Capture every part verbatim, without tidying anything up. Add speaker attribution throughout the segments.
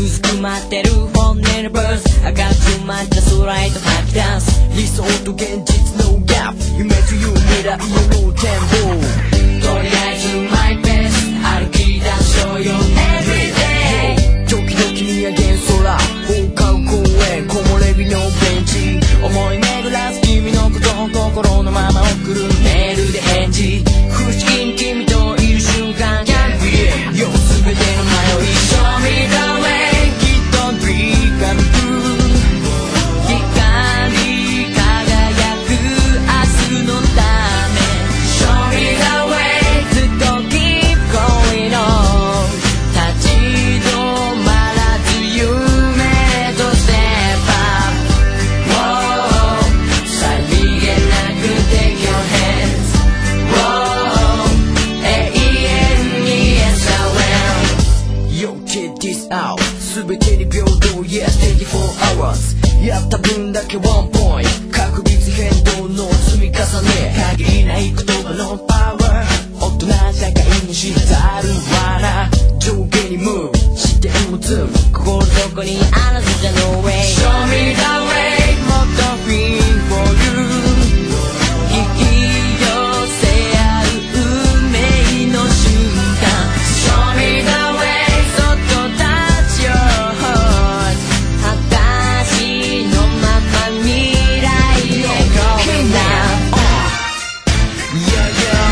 Speaker 1: ずくまってる本音のブース上がっちまった空へと吐き出す理想と現実のギャップ夢という未来への展望とりあえずマイペース歩き出そうよ Everyday 時々見上げる空放課後公園木漏れ日のベンチ思い巡らす君のことを心のまま送るメールで返事不思議に君といる瞬間 Can't be it よ全ての迷い Show me the way きっと Dream come true 光り輝く明日のため Show me the way ずっと keep going on 立ち止まらず夢と step up Whoa さりげなく take your hands Whoa 永遠に Yes I will Yo check this out 全てに平等 Yes twenty four hours やった分だけワンポイント確率変動の積み重ね限りない言葉のパワー大人社会にしたる罠上下にムーブ視点をズーム心どこにあらずじゃ No way Show me the way もっと Free for you 引き寄せ合う運命の瞬間 Show me the way そっと touch your heart 裸足のまま未来へ Going down Yeah yeah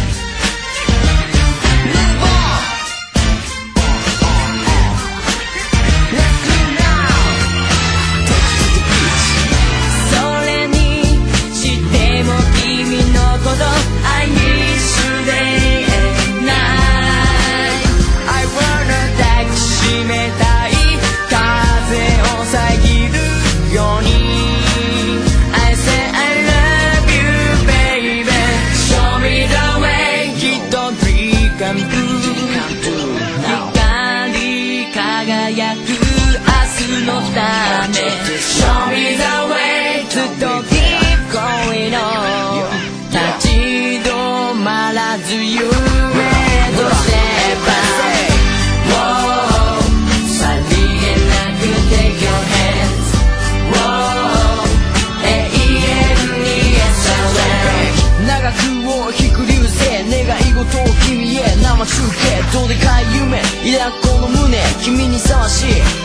Speaker 1: Move on Let's go now Take to the beach それにしても君のこと愛にすれない I wanna 抱きしめたい風を遮るように I say I love you baby Show me the way きっと Dream come true 光り輝く明日のため Show me the way ずっと keep going on 立ち止まらず夢と step up Whoa さりげなく take your hands Whoa 永遠に Yes I will 長くを引く流星願い事を君へ生中継どでかい夢抱くこの胸君にふさわしい